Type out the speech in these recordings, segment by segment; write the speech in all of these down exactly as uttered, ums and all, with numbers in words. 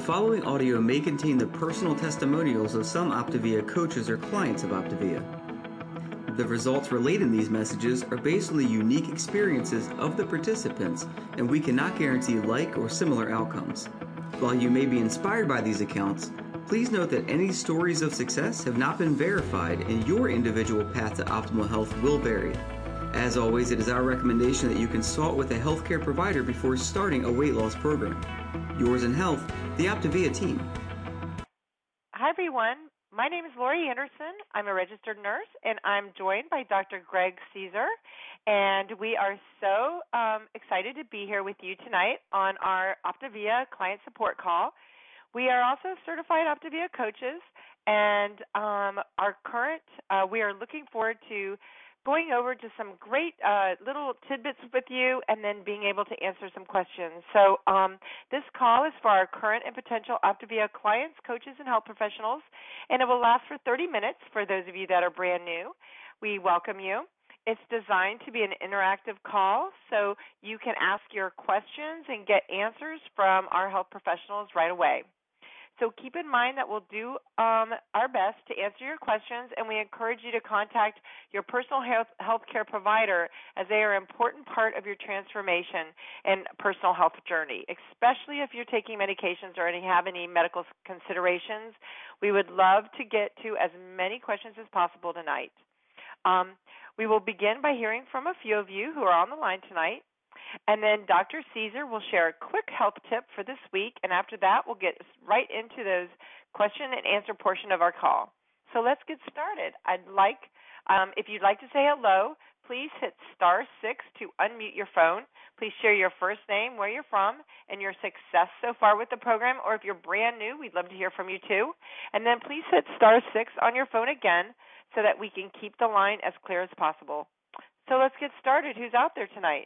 following audio may contain the personal testimonials of some Optavia coaches or clients of Optavia. The results relayed in these messages are based on the unique experiences of the participants, and we cannot guarantee like or similar outcomes. While you may be inspired by these accounts, please note that any stories of success have not been verified and your individual path to optimal health will vary. As always, it is our recommendation that you consult with a healthcare provider before starting a weight loss program. Yours in health, the Optavia team. Hi, everyone. My name is Lori Anderson. I'm a registered nurse, and I'm joined by Doctor Greg Caesar. And we are so um, excited to be here with you tonight on our Optavia client support call. We are also certified Optavia coaches, and um, our current, uh, we are looking forward to going over to some great uh, little tidbits with you and then being able to answer some questions. So um, this call is for our current and potential Optavia clients, coaches, and health professionals, and it will last for thirty minutes for those of you that are brand new. We welcome you. It's designed to be an interactive call, so you can ask your questions and get answers from our health professionals right away. So keep in mind that we'll do um, our best to answer your questions, and we encourage you to contact your personal health healthcare provider, as they are an important part of your transformation and personal health journey, especially if you're taking medications or any, have any medical considerations. We would love to get to as many questions as possible tonight. Um, we will begin by hearing from a few of you who are on the line tonight. And then Doctor Caesar will share a quick health tip for this week, and after that we'll get right into those question and answer portion of our call. So let's get started. I'd like, um, if you'd like to say hello, please hit star six to unmute your phone. Please share your first name, where you're from, and your success so far with the program, or if you're brand new, we'd love to hear from you too. And then please hit star six on your phone again so that we can keep the line as clear as possible. So let's get started. Who's out there tonight?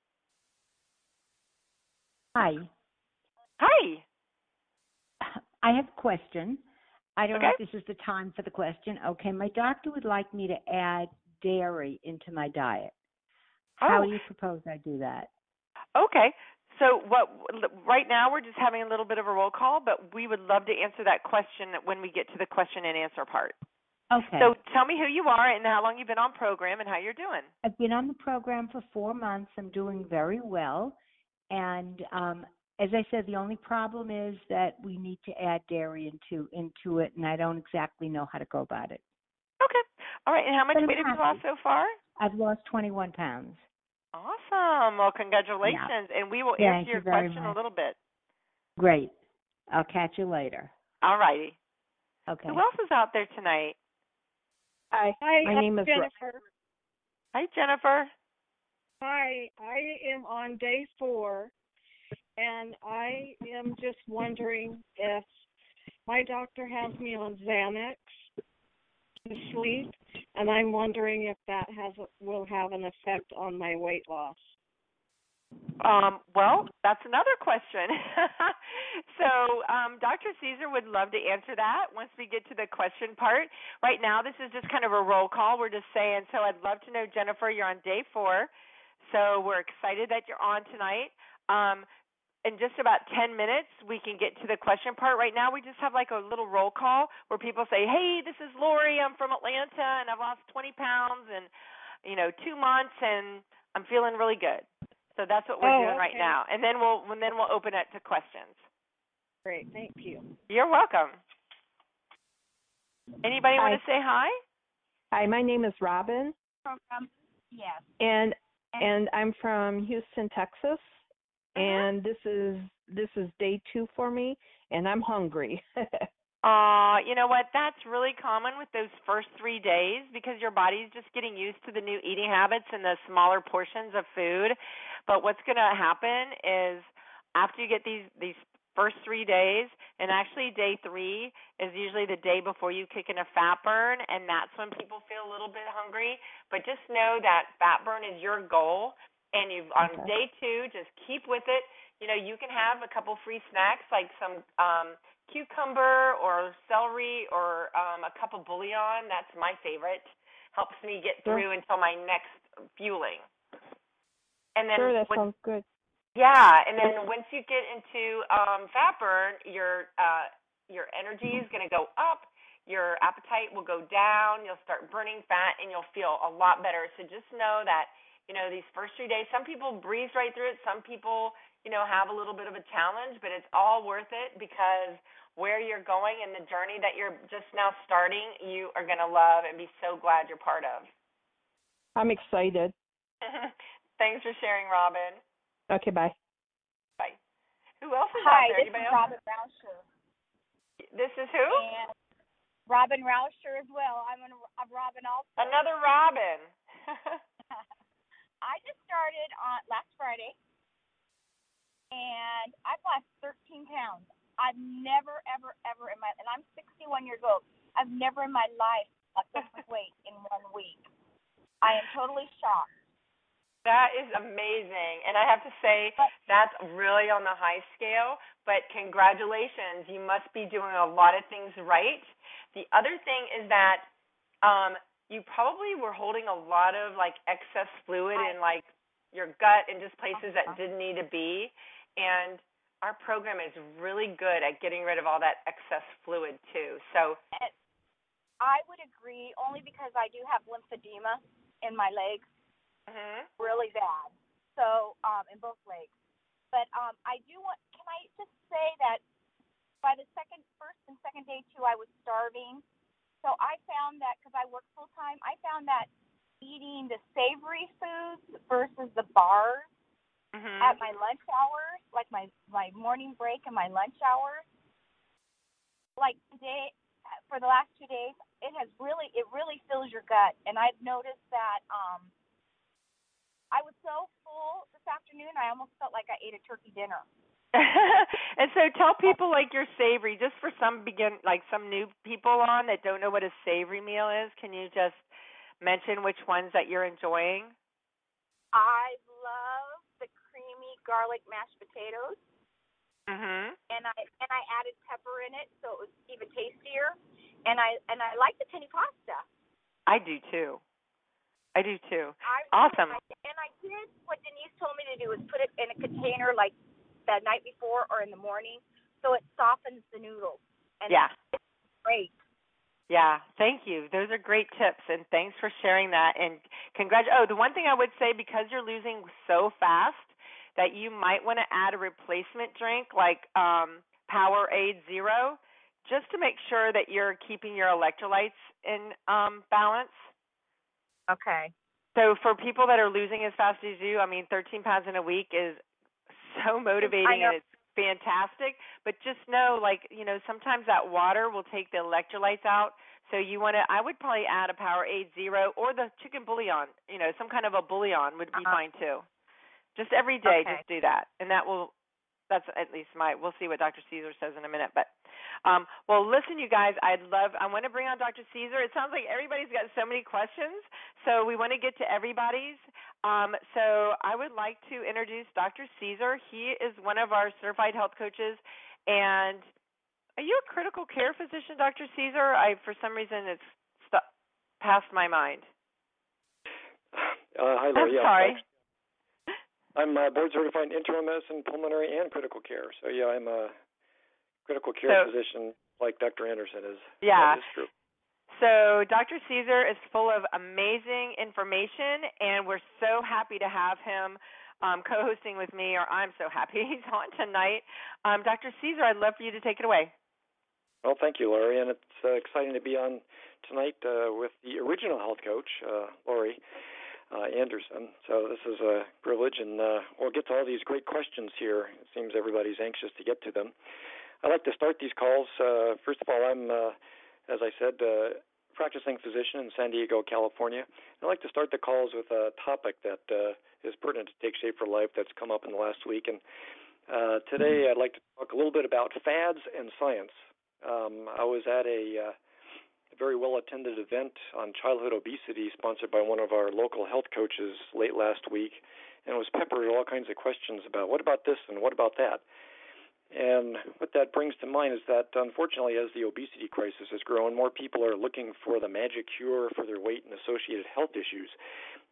Hi. Hi. I have a question. I don't okay. know if this is the time for the question. Okay, my doctor would like me to add dairy into my diet. How oh. do you propose I do that? Okay. So what? Right now we're just having a little bit of a roll call, but we would love to answer that question when we get to the question and answer part. Okay. So tell me who you are and how long you've been on program and how you're doing. I've been on the program for four months. I'm doing very well. And um, as I said, the only problem is that we need to add dairy into into it, and I don't exactly know how to go about it. Okay. All right. And how much weight have you lost so far? I've lost twenty-one pounds. Awesome. Well, congratulations. Yeah. And we will Thank answer your you question much. a little bit. Great. I'll catch you later. All righty. Okay. Who else is out there tonight? Hi. Hi. My name is Jennifer. Hi, Jennifer. Hi, I am on day four, and I am just wondering if my doctor has me on Xanax to sleep, and I'm wondering if that has will have an effect on my weight loss. Um, well, that's another question. so um, Doctor Caesar would love to answer that once we get to the question part. Right now, this is just kind of a roll call. We're just saying, so I'd love to know, Jennifer, you're on day four. So we're excited that you're on tonight. Um, in just about ten minutes, we can get to the question part. Right now, we just have like a little roll call where people say, hey, this is Lori. I'm from Atlanta, and I've lost twenty pounds in, you know, two months, and I'm feeling really good. So that's what we're oh, doing okay. right now. And then we'll and then we'll open it to questions. Great. Thank you. You're welcome. Anybody Hi. want to say hi? Hi, my name is Robin. Program. Yes. And and I'm from Houston, Texas. Uh-huh. And this is this is day two for me, and I'm hungry. Uh, you know what? That's really common with those first three days because your body's just getting used to the new eating habits and the smaller portions of food. But what's going to happen is after you get these these first three days, and actually day three is usually the day before you kick in a fat burn, and that's when people feel a little bit hungry. But just know that fat burn is your goal, and you've on Okay. day two, just keep with it. You know, you can have a couple free snacks like some um, cucumber or celery or um, a cup of bouillon. That's my favorite. Helps me get Sure. through until my next fueling. And then Sure, that when, sounds good. Yeah, and then once you get into um, fat burn, your uh, your energy is going to go up, your appetite will go down, you'll start burning fat, and you'll feel a lot better. So just know that, you know, these first three days, some people breeze right through it, some people, you know, have a little bit of a challenge, but it's all worth it because where you're going and the journey that you're just now starting, you are going to love and be so glad you're part of. I'm excited. Thanks for sharing, Robin. Okay, bye. Bye. Who else is Hi, out there? this Anybody is else? Robin Rauscher. This is who? And Robin Rauscher as well. I'm a, a Robin also. Another Robin. I just started on last Friday, and I've lost thirteen pounds. I've never, ever, ever in my, and I'm sixty-one years old, I've never in my life lost this much weight in one week. I am totally shocked. That is amazing. And I have to say, that's really on the high scale, but congratulations. You must be doing a lot of things right. The other thing is that um, you probably were holding a lot of, like, excess fluid in, like, your gut and just places that didn't need to be. And our program is really good at getting rid of all that excess fluid, too. So I would agree, only because I do have lymphedema in my legs. Mm-hmm. Really bad. So, um, in both legs. But um, I do want, can I just say that by the second, first and second day too, I was starving. So I found that, because I work full time, I found that eating the savory foods versus the bars mm-hmm. at my lunch hours, like my, my morning break and my lunch hours, like today, for the last two days, it has really, it really fills your gut. And I've noticed that, um, I was so full this afternoon, I almost felt like I ate a turkey dinner. And so tell people like your savory, just for some begin, like some new people on that don't know what a savory meal is. Can you just mention which ones that you're enjoying? I love the creamy garlic mashed potatoes. Mhm. And I and I added pepper in it, so it was even tastier. And I and I like the penne pasta. I do too. I do too. I awesome. Really, and I did what Denise told me to do, is put it in a container like the night before or in the morning, so it softens the noodles. And yeah. It's great. Yeah, thank you. Those are great tips, and thanks for sharing that. And congrat- Oh, the one thing I would say, because you're losing so fast, that you might want to add a replacement drink like um, Powerade Zero, just to make sure that you're keeping your electrolytes in um, balance. Okay. So for people that are losing as fast as you, I mean, thirteen pounds in a week is so motivating and it's fantastic. But just know, like, you know, sometimes that water will take the electrolytes out. So you want to, I would probably add a Powerade Zero or the chicken bouillon. You know, some kind of a bouillon would be uh-huh. fine too. Just every day, okay. just do that. And that will, that's at least my, we'll see what Doctor Caesar says in a minute. But, um, well, listen, you guys, I'd love, I want to bring on Doctor Caesar. It sounds like everybody's got so many questions, so we want to get to everybody's. Um, so I would like to introduce Doctor Caesar. He is one of our certified health coaches. And are you a critical care physician, Doctor Caesar? I, for some reason, it's st- passed my mind. Uh, hi, Larry. I'm sorry. Yeah, I'm uh, board certified in internal medicine, pulmonary, and critical care. So, yeah, I'm a critical care so, physician like Doctor Anderson is. Yeah. That is true. So Doctor Caesar is full of amazing information, and we're so happy to have him um, co-hosting with me, or I'm so happy he's on tonight. Um, Doctor Caesar, I'd love for you to take it away. Well, thank you, Laurie, and it's uh, exciting to be on tonight uh, with the original health coach, uh, Laurie uh, Anderson. So this is a privilege, and uh, we'll get to all these great questions here. It seems everybody's anxious to get to them. I like to start these calls. Uh, first of all, I'm, uh, as I said, uh, practicing physician in San Diego, California. I like to start the calls with a topic that uh, is pertinent to Take Shape for Life that's come up in the last week. And uh, today I'd like to talk a little bit about fads and science. Um, I was at a, uh, a very well-attended event on childhood obesity sponsored by one of our local health coaches late last week, and it was peppered with all kinds of questions about what about this and what about that. And what that brings to mind is that, unfortunately, as the obesity crisis has grown, more people are looking for the magic cure for their weight and associated health issues.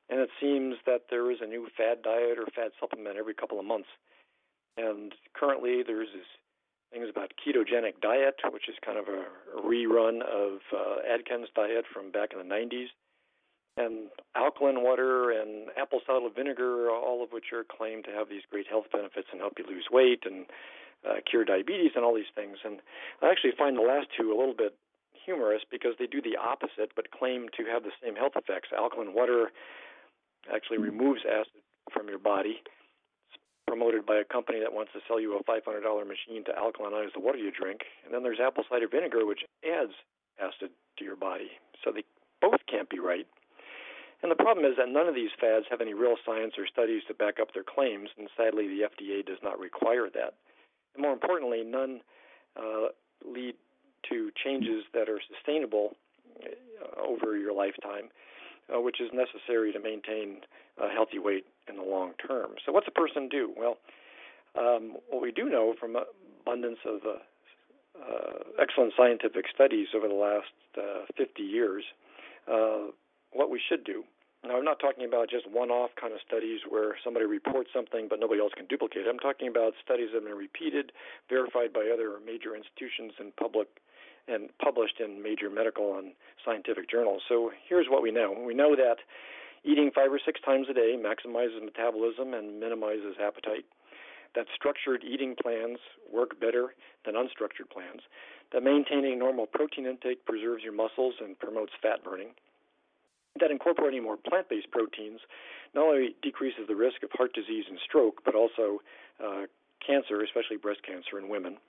and it seems that there is a new fad diet or fad supplement every couple of months. And currently there's this things about ketogenic diet, which is kind of a, a rerun of uh, Atkins diet from back in the nineties, and alkaline water and apple cider vinegar, all of which are claimed to have these great health benefits and help you lose weight and uh, cure diabetes and all these things. And I actually find the last two a little bit humorous because they do the opposite but claim to have the same health effects. Alkaline water actually removes acid from your body. It's promoted by a company that wants to sell you a five hundred dollars machine to alkalinize the water you drink. And then there's apple cider vinegar, which adds acid to your body. So they both can't be right. And the problem is that none of these fads have any real science or studies to back up their claims, and sadly the F D A does not require that. And more importantly, none uh, lead to changes that are sustainable uh, over your lifetime, uh, which is necessary to maintain a healthy weight in the long term. So what's a person do? Well, um, what we do know from abundance of uh, uh, excellent scientific studies over the last uh, fifty years, uh, what we should do. Now, I'm not talking about just one-off kind of studies where somebody reports something but nobody else can duplicate it. I'm talking about studies that have been repeated, verified by other major institutions and public and published in major medical and scientific journals. So here's what we know. We know that eating five or six times a day maximizes metabolism and minimizes appetite, that structured eating plans work better than unstructured plans, that maintaining normal protein intake preserves your muscles and promotes fat burning, that incorporating more plant-based proteins not only decreases the risk of heart disease and stroke, but also uh, cancer, especially breast cancer in women,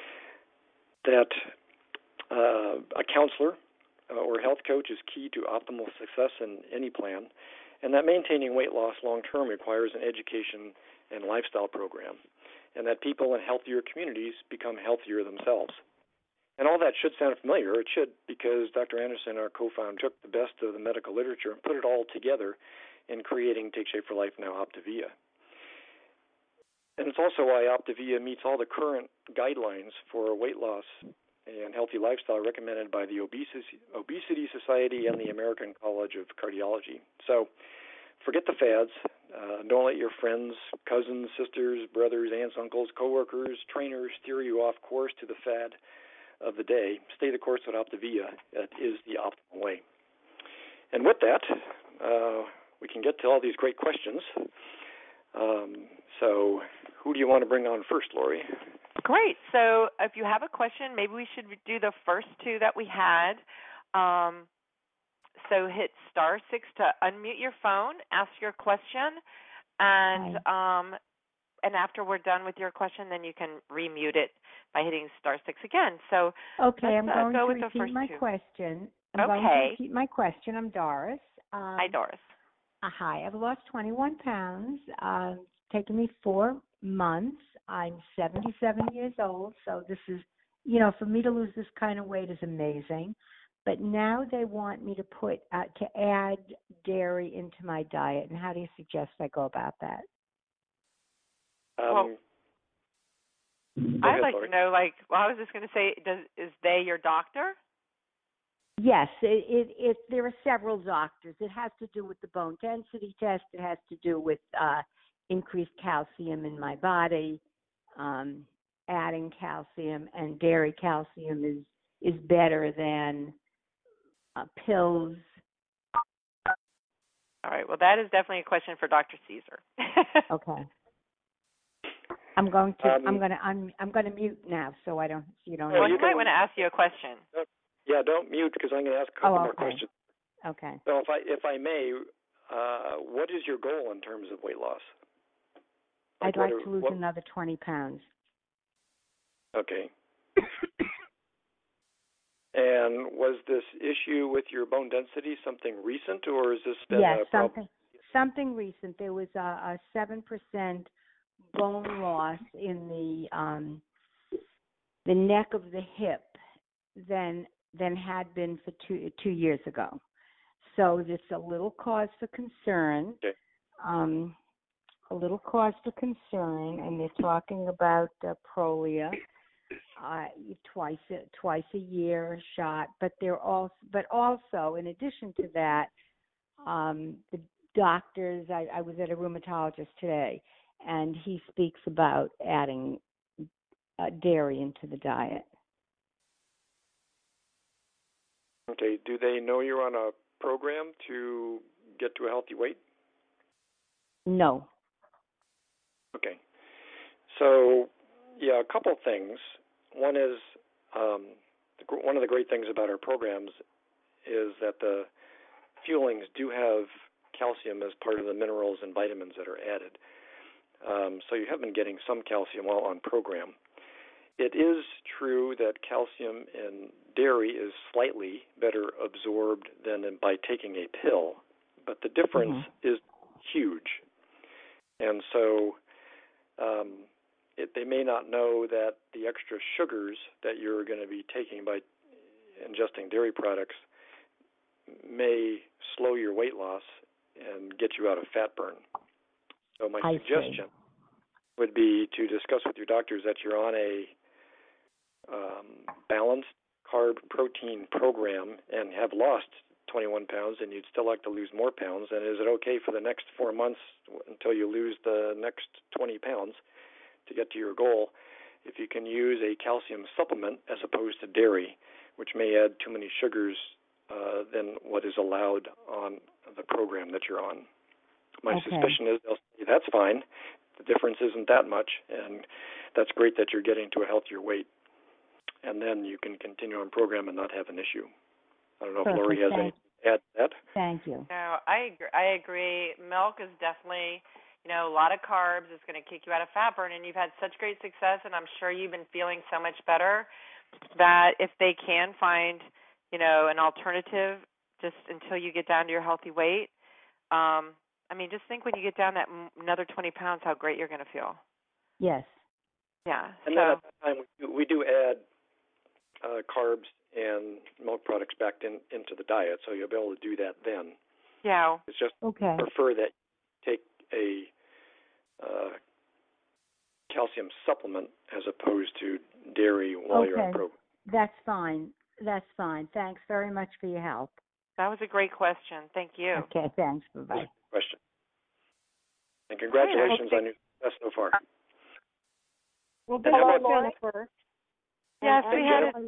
that uh, a counselor uh, or health coach is key to optimal success in any plan, and that maintaining weight loss long-term requires an education and lifestyle program, and that people in healthier communities become healthier themselves. And all that should sound familiar. It should, because Doctor Anderson, our co-founder, took the best of the medical literature and put it all together in creating Take Shape for Life, now Optavia. And it's also why Optavia meets all the current guidelines for weight loss and healthy lifestyle recommended by the Obesity, Obesity Society and the American College of Cardiology. So forget the fads. Uh, don't let your friends, cousins, sisters, brothers, aunts, uncles, coworkers, trainers steer you off course to the fad of the day. Stay the course with Optavia. That is the optimal way. And with that, uh, we can get to all these great questions. Um, so who do you want to bring on first, Lori? Great. So if you have a question, maybe we should do the first two that we had. Um, so hit star six to unmute your phone, ask your question, and um, and after we're done with your question, then you can remute it by hitting star six again. So okay, let's, I'm uh, going go to with the repeat first my two. question. I'm okay. going to repeat my question. I'm Doris. Um, Hi, Doris. Uh, hi, I've lost twenty-one pounds. Uh, it's taken me four months. I'm seventy-seven years old, so this is, you know, for me to lose this kind of weight is amazing. But now they want me to put, uh, to add dairy into my diet. And how do you suggest I go about that? Um, well, I'd ahead, like Lori. to know, like, well, I was just going to say, does is they your doctor? Yes, it, it, it, there are several doctors. It has to do with the bone density test. It has to do with uh, increased calcium in my body, um, adding calcium, and dairy calcium is, is better than uh, pills. All right. Well, that is definitely a question for Doctor Caesar. Okay. I'm going to. Um, I'm going to. I'm. I'm going to mute now, so I don't. So you don't. well, you he might can- want to ask you a question. Yeah, don't mute because I'm going to ask a couple Oh, more okay. questions. Okay. So if I if I may, uh, what is your goal in terms of weight loss? I'd what like are- to lose what- another twenty pounds. Okay. And was this issue with your bone density something recent, or has this been Yes, a problem? something. Something recent. There was a, a seven percent bone loss in the um, the neck of the hip than than had been for two two years ago. So it's a little cause for concern. Okay. Um, a little cause for concern, and they're talking about uh, Prolia, uh, twice a, twice a year shot. But they're also, but also in addition to that, um, the doctors, I, I was at a rheumatologist today, and he speaks about adding uh, dairy into the diet. Okay. Do they know you're on a program to get to a healthy weight? No. Okay. So, yeah, a couple things. One is um, the, one of the great things about our programs is that the fuelings do have calcium as part of the minerals and vitamins that are added. Um, so you have been getting some calcium while on program. It is true that calcium in dairy is slightly better absorbed than in, by taking a pill, but the difference mm-hmm. is huge. And so um, it, they may not know that the extra sugars that you're going to be taking by ingesting dairy products may slow your weight loss and get you out of fat burn. So my I suggestion see. would be to discuss with your doctors that you're on a um, balanced carb protein program and have lost twenty-one pounds and you'd still like to lose more pounds, and is it okay for the next four months until you lose the next twenty pounds to get to your goal if you can use a calcium supplement as opposed to dairy, which may add too many sugars uh, than what is allowed on the program that you're on? My okay. suspicion is they'll say that's fine. The difference isn't that much, and that's great that you're getting to a healthier weight. And then you can continue on program and not have an issue. I don't know Perfect. if Lori has Thank anything to add to that. Thank you. No, I agree. I agree. Milk is definitely, you know, a lot of carbs. It's going to kick you out of fat burn, and you've had such great success, and I'm sure you've been feeling so much better that if they can find, you know, an alternative just until you get down to your healthy weight, um, I mean, just think when you get down that m- another twenty pounds, how great you're going to feel. Yes. Yeah. And so, then at that time, we do, we do add uh, carbs and milk products back in, into the diet, so you'll be able to do that then. Yeah. It's just okay. prefer that you take a uh, calcium supplement as opposed to dairy while okay. you're on program. That's fine. That's fine. Thanks very much for your help. That was a great question. Thank you. Okay, thanks. Bye-bye. Question. And congratulations okay. on your success so far. Well, And hello, about, Jennifer. Yes, and we I'm, had.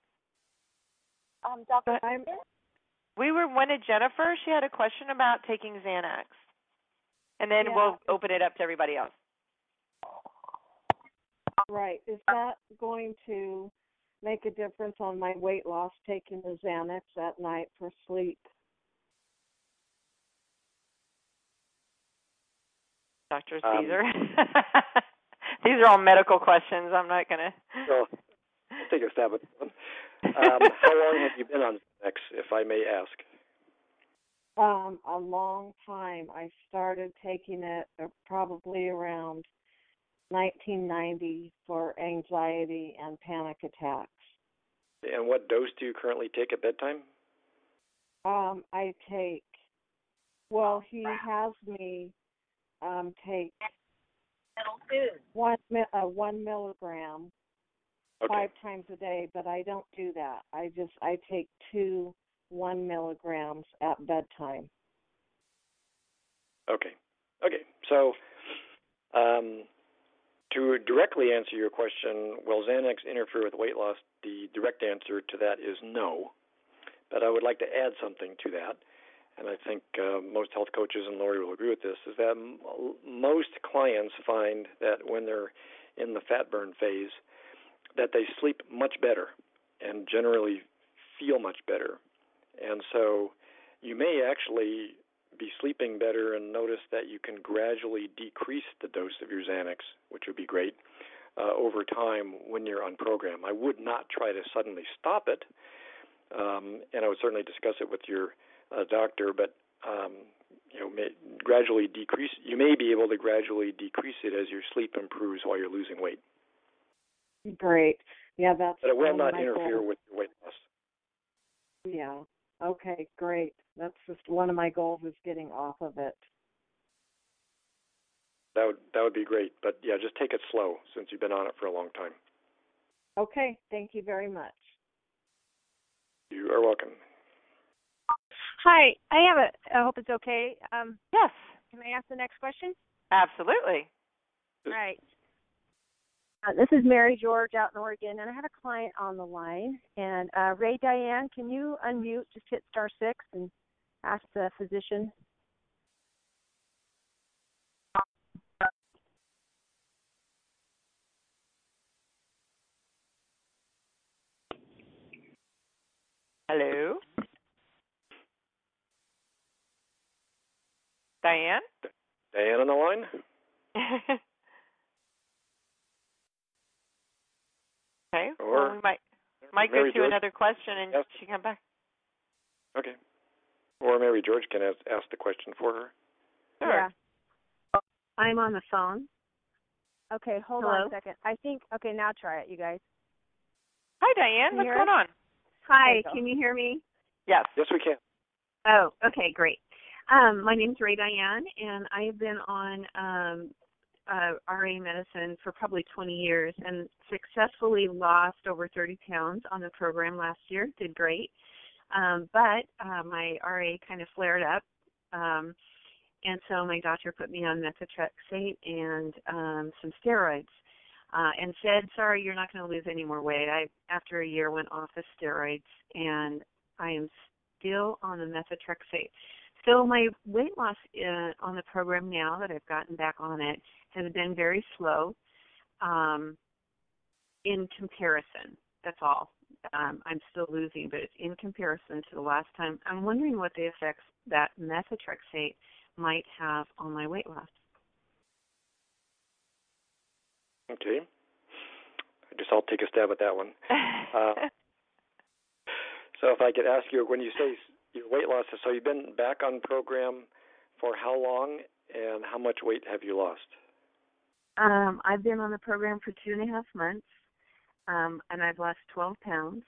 A, Um, Doctor I'm, we were one of Jennifer. She had a question about taking Xanax, and then yeah. we'll open it up to everybody else. Right. Is that going to make a difference on my weight loss, taking the Xanax at night for sleep? Doctor Um, Caesar. These are all medical questions. I'm not going to. So, I'll take a stab at them. Um, how long have you been on Xanax, if I may ask? Um, a long time. I started taking it uh, probably around nineteen ninety for anxiety and panic attacks. And what dose do you currently take at bedtime? Um, I take, well, he has me um, take one, uh, one milligram Okay. five times a day, but I don't do that. I just, I take two one milligrams at bedtime. Okay. Okay. So, um, to directly answer your question, will Xanax interfere with weight loss? The direct answer to that is no. But I would like to add something to that, and I think uh, most health coaches, and Lori will agree with this, is that m- most clients find that when they're in the fat burn phase, that they sleep much better and generally feel much better. And so you may actually be sleeping better and notice that you can gradually decrease the dose of your Xanax, which would be great, uh, over time when you're on program. I would not try to suddenly stop it, um, and I would certainly discuss it with your uh, doctor, but um, you know, may gradually decrease. You may be able to gradually decrease it as your sleep improves while you're losing weight. Great. Yeah, that's But it will one not of my interfere goals. with your weight loss. Yeah. Okay, great. That's just one of my goals is getting off of it. That would that would be great. But yeah, just take it slow since you've been on it for a long time. Okay, thank you very much. You are welcome. Hi, I have a, I hope it's okay. Um, Yes, can I ask the next question? absolutely. All right. Uh, this is Mary George out in Oregon, and I have a client on the line. And uh, Ray Diane, can you unmute? Just hit star six and ask the physician. Hello? Diane? Diane on the line? Okay, Or well, we might might Mary go to George? another question and Yes. she come back. Okay. Or Mary George can ask, ask the question for her. Sure. Yeah. I'm on the phone. Okay, hold Hello? on a second. I think, okay, now try it, you guys. Hi, Diane. Can you What's hear going us? on? Hi, you go. can you hear me? Yes. Yes, we can. Oh, okay, great. Um, my name's Ray Diane, and I have been on um, uh, R A medicine for probably twenty years and successfully lost over thirty pounds on the program last year. Did great. Um, but uh, my R A kind of flared up, um, and so my doctor put me on methotrexate and um, some steroids. Uh, and said, sorry, you're not going to lose any more weight. I, after a year, went off the steroids, and I am still on the methotrexate. So my weight loss uh, on the program now that I've gotten back on it has been very slow um, in comparison. That's all. Um, I'm still losing, but it's in comparison to the last time. I'm wondering what the effects that methotrexate might have on my weight loss. Okay. I guess I'll take a stab at that one. Uh, so if I could ask you, when you say your weight loss, so you've been back on program for how long, and how much weight have you lost? Um, I've been on the program for two and a half months, um, and I've lost twelve pounds,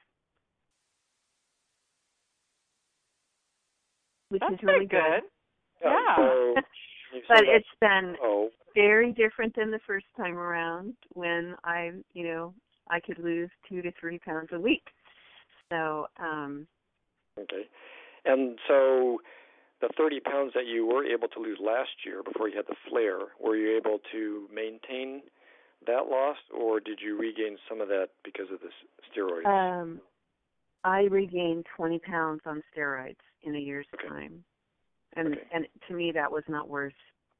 which That's is really pretty good. Yeah. Yeah. So you But say that- it's been oh, very different than the first time around when I, you know, I could lose two to three pounds a week. So, um, okay. And so the thirty pounds that you were able to lose last year before you had the flare, were you able to maintain that loss, or did you regain some of that because of the s- steroids? um, I regained twenty pounds on steroids in a year's Okay. time, and Okay. and to me that was not worth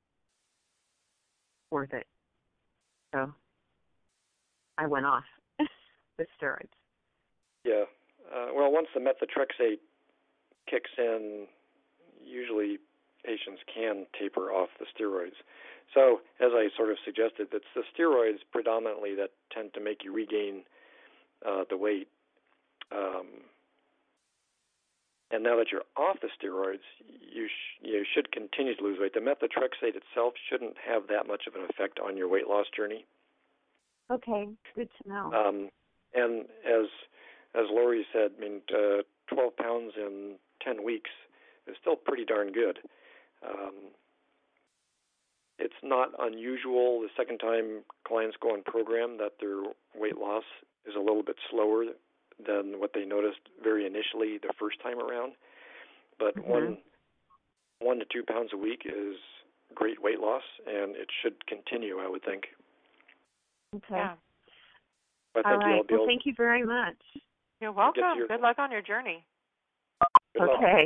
worth it. So I went off the steroids. Yeah. Uh, well, once the methotrexate kicks in, usually patients can taper off the steroids. So, as I sort of suggested, it's the steroids predominantly that tend to make you regain uh, the weight. Um, and now that you're off the steroids, you sh- you should continue to lose weight. The methotrexate itself shouldn't have that much of an effect on your weight loss journey. Okay, good to know. Um, and as as Lori said, I mean, uh, twelve pounds in ten weeks is still pretty darn good. Um, it's not unusual the second time clients go on program that their weight loss is a little bit slower than what they noticed very initially the first time around. But Mhm. one one to two pounds a week is great weight loss, and it should continue, I would think. Okay. Yeah. I All think right. you'll be Well, able thank you very much. You're welcome. your- Good luck on your journey. good luck. Okay.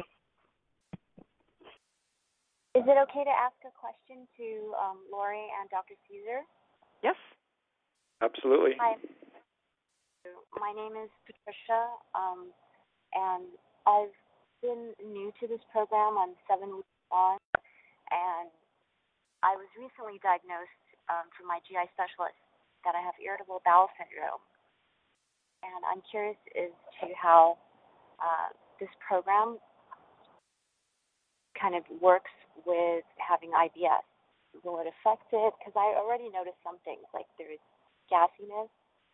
Is it okay to ask a question to um, Lori and Doctor Caesar? Yes. Absolutely. Hi. My name is Patricia, um, and I've been new to this program. I'm seven weeks on, and I was recently diagnosed um, from my G I specialist that I have irritable bowel syndrome. And I'm curious as to how uh, this program kind of works with having I B S. Will it affect it? Because I already noticed some things, like there's gassiness.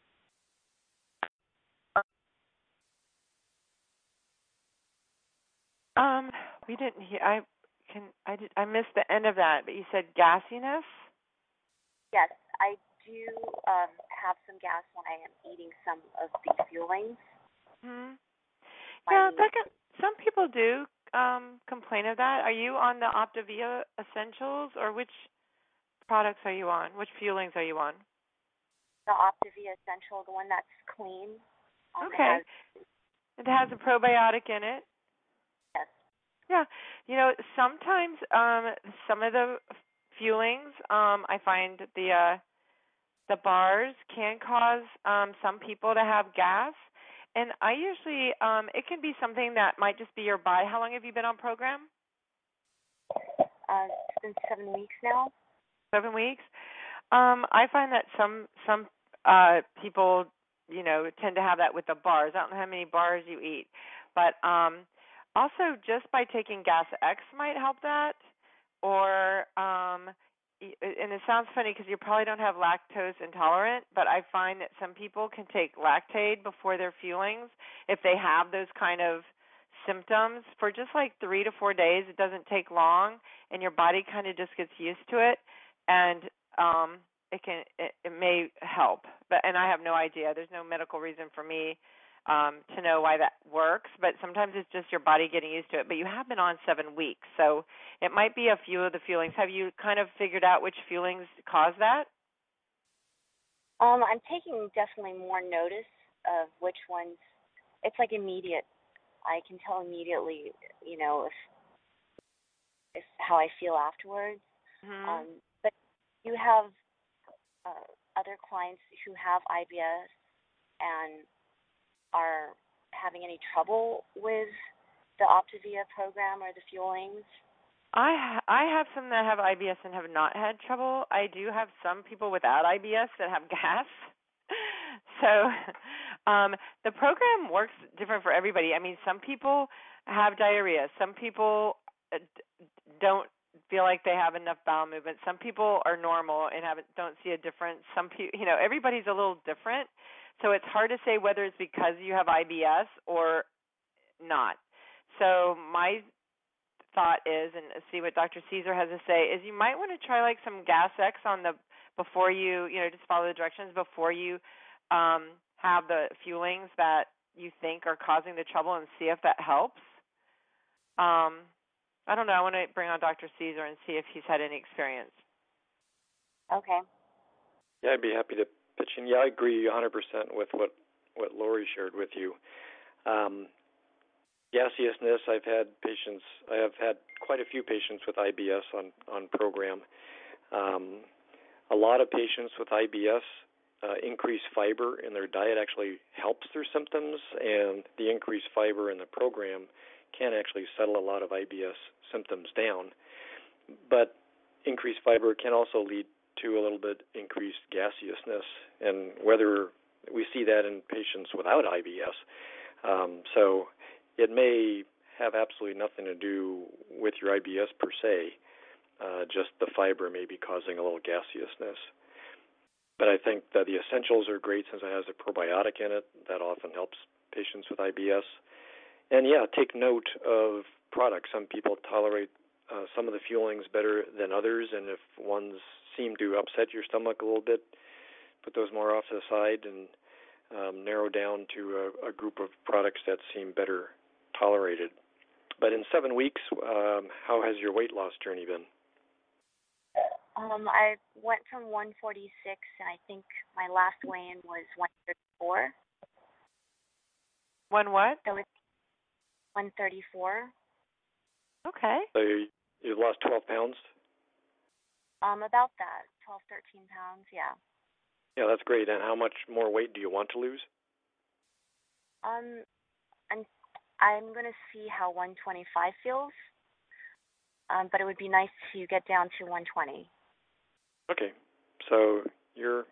Um, we didn't hear. I can. I did. I missed the end of that. But you said gassiness. Yes, I do um, have some gas when I am eating some of the fuelings. Hmm. Yeah, that can, some people do. um, complain of that? Are you on the Optavia Essentials, or which products are you on? Which fuelings are you on? The Optavia Essential, the one that's clean. Um, Okay. It has, it has a probiotic in it. Yes. Yeah. You know, sometimes um, some of the fuelings, um, I find the uh, the bars can cause um, some people to have gas. And I usually, um, it can be something that might just be your body. How long have you been on program? Uh, it's been seven weeks now. Seven weeks. Um, I find that some some uh, people, you know, tend to have that with the bars. I don't know how many bars you eat, but um, also just by taking Gas X might help that. Or um, and it sounds funny because you probably don't have lactose intolerant, but I find that some people can take Lactaid before their fuelings if they have those kind of symptoms for just like three to four days. It doesn't take long, and your body kind of just gets used to it, and um, it can it, it may help. But and I have no idea. There's no medical reason for me um, to know why that works, but sometimes it's just your body getting used to it. But you have been on seven weeks, so it might be a few of the fuelings. Have you kind of figured out which fuelings cause that? Um, I'm taking definitely more notice of which ones. It's like immediate. I can tell immediately, you know, if if how I feel afterwards. Mm-hmm. Um, but you have uh, other clients who have I B S and are having any trouble with the Optavia program or the fuelings? I ha- I have some that have I B S and have not had trouble. I do have some people without I B S that have gas. So um, the program works different for everybody. I mean, some people have diarrhea. Some people uh, d- don't feel like they have enough bowel movement. Some people are normal and have don't see a difference. Some people, you know, everybody's a little different. So it's hard to say whether it's because you have I B S or not. So my thought is, and see what Doctor Caesar has to say, is you might want to try like some Gas X on the before you, you know, just follow the directions before you um, have the fuelings that you think are causing the trouble, and see if that helps. Um, I don't know. I want to bring on Doctor Caesar and see if he's had any experience. Okay. Yeah, I'd be happy to pitch in. Yeah, I agree one hundred percent with what, what Lori shared with you. Um, gaseousness, I've had patients, I have had quite a few patients with I B S on, on program. Um, a lot of patients with I B S, uh, increased fiber in their diet actually helps their symptoms, and the increased fiber in the program can actually settle a lot of I B S symptoms down. But increased fiber can also lead to a little bit increased gaseousness, and whether we see that in patients without I B S. Um, so it may have absolutely nothing to do with your I B S per se, uh, just the fiber may be causing a little gaseousness. But I think that the essentials are great since it has a probiotic in it. That often helps patients with I B S. And yeah, take note of products. Some people tolerate uh, some of the fuelings better than others, and if ones seem to upset your stomach a little bit, put those more off to the side and um, narrow down to a, a group of products that seem better tolerated. But in seven weeks, um, how has your weight loss journey been? Um, I went from one forty-six, and I think my last weigh-in was one thirty-four. One what? So it's one thirty-four. Okay. So you, you lost twelve pounds? Um, about that, twelve, thirteen pounds, yeah. Yeah, that's great. And how much more weight do you want to lose? Um, I'm I'm going to see how one twenty-five feels, um, but it would be nice to get down to one twenty. Okay, so you're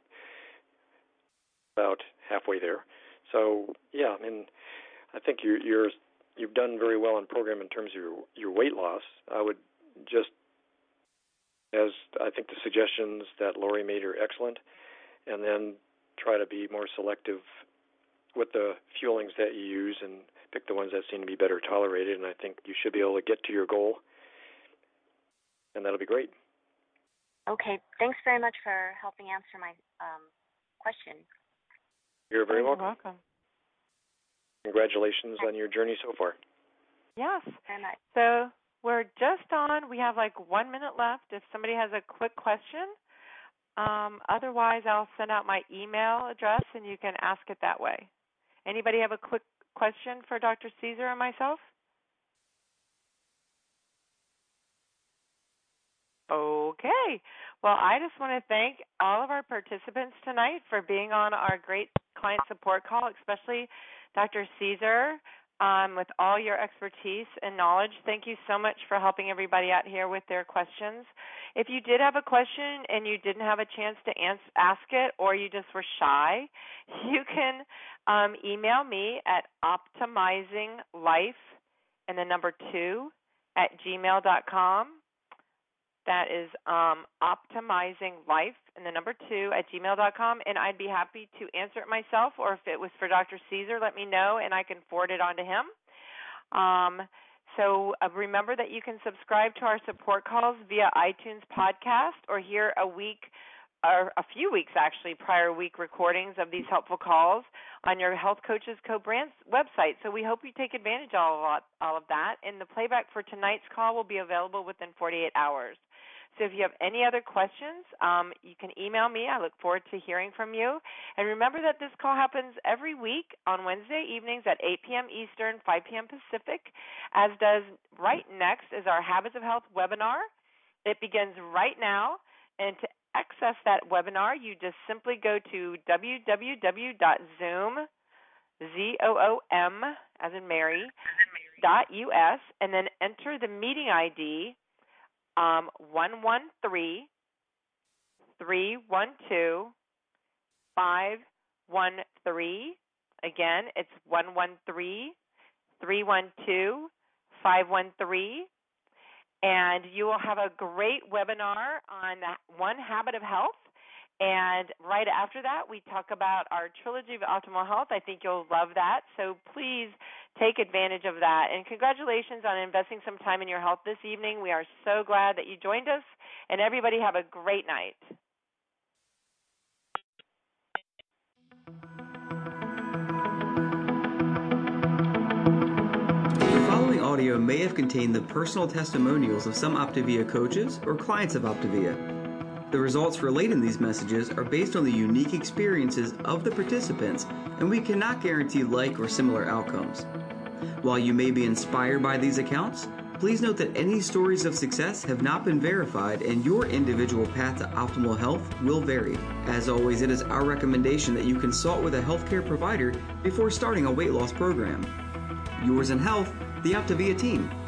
about halfway there. So yeah, I mean, I think you're, you're you've done very well on program in terms of your your weight loss. I would just, as I think the suggestions that Lori made are excellent, and then try to be more selective with the fuelings that you use and pick the ones that seem to be better tolerated, and I think you should be able to get to your goal, and that'll be great. Okay, thanks very much for helping answer my um, question. You're very You're welcome. welcome. Congratulations on your journey so far. Yes. And I, so we're just on. We have like one minute left. If somebody has a quick question, um, otherwise I'll send out my email address and you can ask it that way. Anybody have a quick question for Doctor Caesar or myself? Okay. Well, I just want to thank all of our participants tonight for being on our great client support call, especially Doctor Caesar, um, with all your expertise and knowledge. Thank you so much for helping everybody out here with their questions. If you did have a question and you didn't have a chance to ans- ask it, or you just were shy, you can um, email me at optimizinglife and the number two at gmail dot com. That is um, optimizinglife and the number two at gmail dot com, and I'd be happy to answer it myself, or if it was for Doctor Caesar, let me know, and I can forward it on to him. Um, so uh, remember that you can subscribe to our support calls via iTunes podcast, or hear a week, or a few weeks actually, prior week recordings of these helpful calls on your Health Coaches Co-Brand's website. So we hope you take advantage of all of, all of that, and the playback for tonight's call will be available within forty-eight hours. So if you have any other questions, um, you can email me. I look forward to hearing from you. And remember that this call happens every week on Wednesday evenings at eight p.m. Eastern, five p.m. Pacific, as does right next is our Habits of Health webinar. It begins right now, and to access that webinar, you just simply go to w w w dot zoom, Z O O M, as in Mary, dot U S, and then enter the meeting I D, Um, one one three, three one two, five one three. Again, it's one one three, three one two, five one three. And you will have a great webinar on One Habit of Health. And right after that, we talk about our Trilogy of Optimal Health. I think you'll love that. So please take advantage of that. And congratulations on investing some time in your health this evening. We are so glad that you joined us. And everybody have a great night. The following audio may have contained the personal testimonials of some Optavia coaches or clients of Optavia. The results relayed in these messages are based on the unique experiences of the participants, and we cannot guarantee like or similar outcomes. While you may be inspired by these accounts, please note that any stories of success have not been verified, and your individual path to optimal health will vary. As always, it is our recommendation that you consult with a healthcare provider before starting a weight loss program. Yours in Health, the Optavia team.